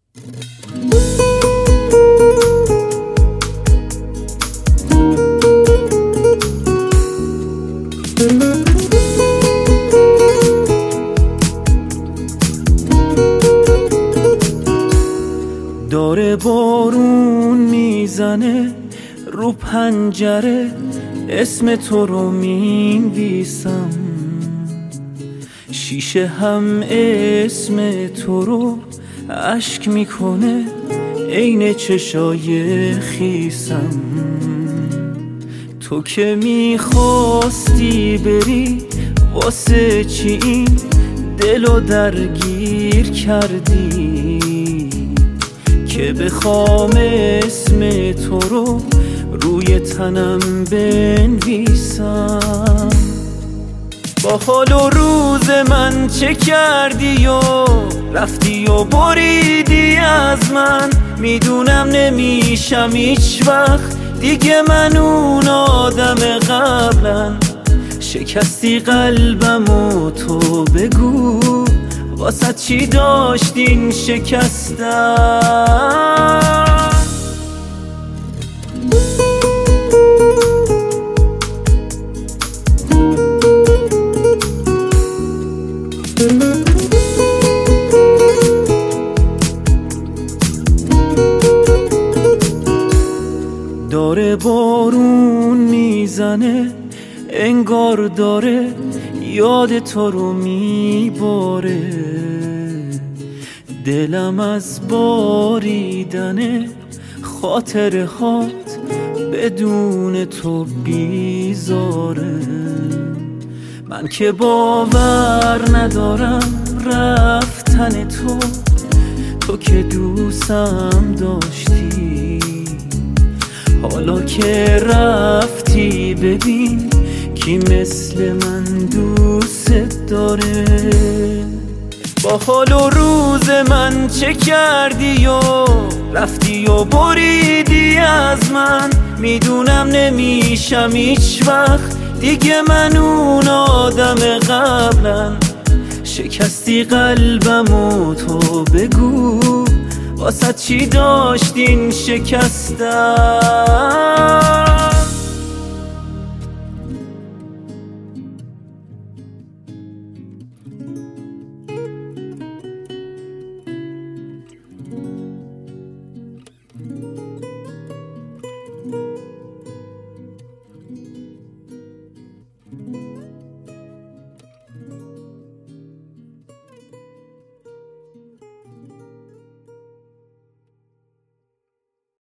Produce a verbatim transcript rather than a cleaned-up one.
داره بارون میزنه رو پنجره، اسم تو رو مینویسم، شیشه هم اسم تو رو اشک میکنه عین چشای خیسم. تو که میخواستی بری واسه چی این دلو درگیر کردی که بخوام اسم تو رو روی تنم بنویسم؟ با حال و روز من چه کردی و رفتی و بریدی از من؟ میدونم نمیشم هیچ وقت دیگه من اون آدم قبلن. شکستی قلبم و تو بگو واسه چی داشتین شکستن؟ داره بارون میزنه انگار داره یاد تو رو میباره، دلم از باریدن خاطره هات بدون تو بیزاره. من که باور ندارم رفتن تو، تو که دوستم داشتی، حالا که رفتی ببین کی مثل من دوست داره. با حال و روز من چه کردی و رفتی و بریدی از من؟ میدونم نمیشم هیچ وقت دیگه من اون آدم قبلن. شکستی قلبم و تو بگو واسه چی داشتین شکستن؟